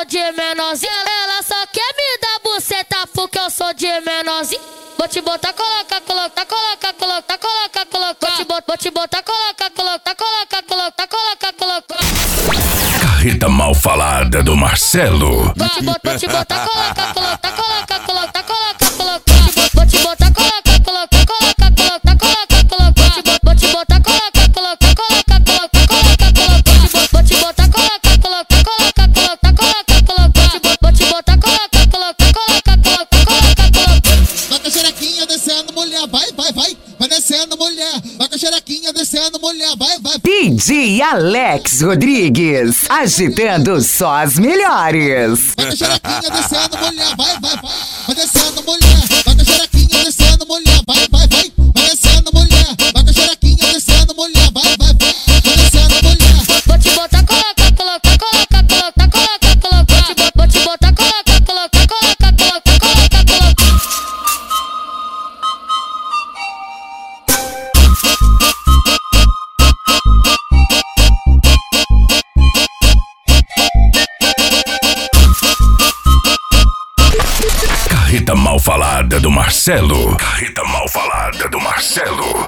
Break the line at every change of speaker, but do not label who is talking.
de menorzinho. Ela só quer me dar buceta porque eu sou de menorzinho. Vou te botar, coloca, coloca, coloca, coloca, coloca, coloca. Vou te botar, coloca, coloca, coloca, coloca, coloca, coloca.
Carreta mal falada do Marcelo.
Vou te botar, coloca, coloca, coloca, coloca, coloca, coloca. Vou te botar, coloca, coloca, coloca, coloca, coloca, coloca. Vou te botar, coloca, coloca, coloca, coloca, coloca, coloca. Vou te botar, coloca, coloca, coloca, coloca, coloca, coloca. Vou te botar, coloca, coloca, coloca, coloca, coloca, coloca.
Vai com a xerequinha descendo, mulher, vai, vai, vai. Vai descendo, mulher. Vai com a xerequinha descendo, mulher, vai, vai.
DJ Alex Rodrigues, agitando só as melhores.
Vai com a xerequinha descendo, mulher, vai, vai, vai. Vai descendo, mulher. Vai com a xerequinha descendo, mulher, vai, vai, vai. Vai descendo, mulher. Vai com a xerequinha descendo, mulher, vai, vai, vai. Vai descendo, mulher.
Vou te botar, coloca, coloca, coloca, coloca, coloca, coloca. Vou te botar, coloca, coloca, coloca, coloca, coloca, coloca.
Carreta mal falada do Marcelo. Carreta mal falada do Marcelo.